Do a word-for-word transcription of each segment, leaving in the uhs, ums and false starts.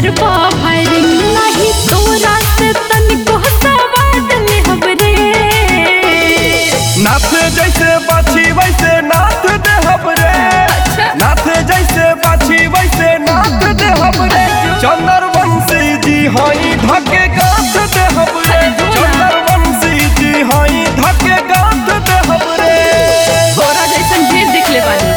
करबा फायरिंग नहीं तोरा से तनिको सवाद ले हमरे। नाथ जैसे बाछी वैसे नाथ दे हमरे। अच्छा। नाथ जैसे बाछी वैसे नाथ दे हमरे। चंद्रवंशी जी हई धके गाथ दे हमरे। चंद्रवंशी जी हई धके गाथ दे हमरे। तोरा जैसन ढेर देख ले बानी।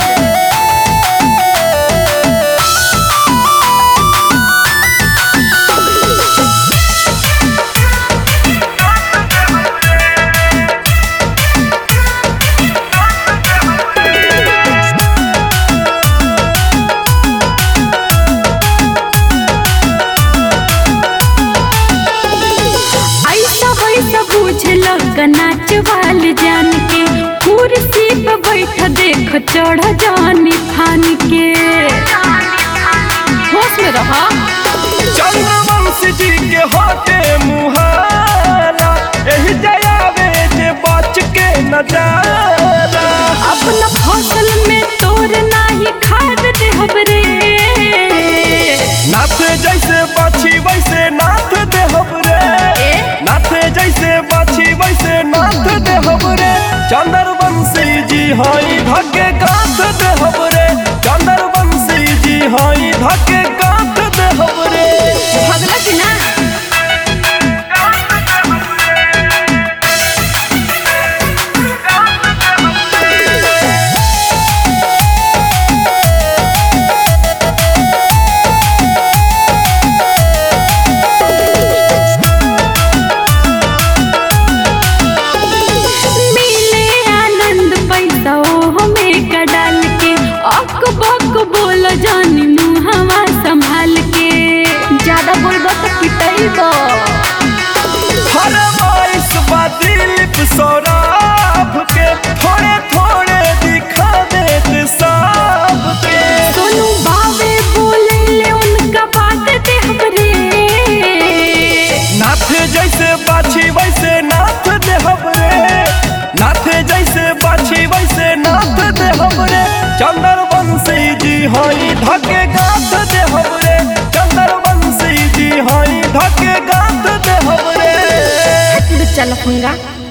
नाच वाल जान के कुर्सी पे बैठ देख चढ़ जानी फान के। होश में रहा। चंद्रवंशी जी के हाथे मुहाला एही जयावे जे बच के न जाला। अपना फसल में तोर नाही खाद दे हमरे। नाथ जैसे बाछी वैसे नाथ दे हमरे। नाथ जैसे बाछी वैसे नाथ दे हमरे। चंद्रवंशी जी हई धके गाथ दे हमरे। चंद्रवंशी जी हई धके गाथ दे हमरे। भगला की ना। बोल जानी मुहवा संभाल के ज्यादा बोलबो तो पिटाइबो। फरमाइश बा दिलीप सौरभ के थोड़े थोड़े दिखा देते सब के। सोनू बाबे बोले ले उनका बात दे हमरे। नाथ जैसे बाछी वैसे नाथ दे हमरे। नाथ जैसे बाछी वैसे नाथ दे हमरे। चंद्रवंशी जी हई धके गाथ दे हमरे। चंद्रवंशी जी हई धके गाथ दे हमरे। चल फंगा।